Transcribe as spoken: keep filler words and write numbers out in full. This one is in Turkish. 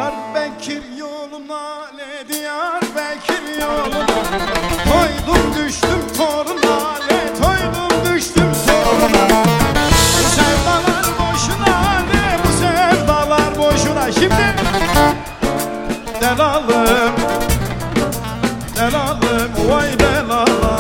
Diyarbakır yoluna le Diyarbakır yoluna toydum düştüm toruna le toydum düştüm toruna. Bu sevdalar boşuna le bu sevdalar boşuna. Şimdi delalım delalım vay delalım.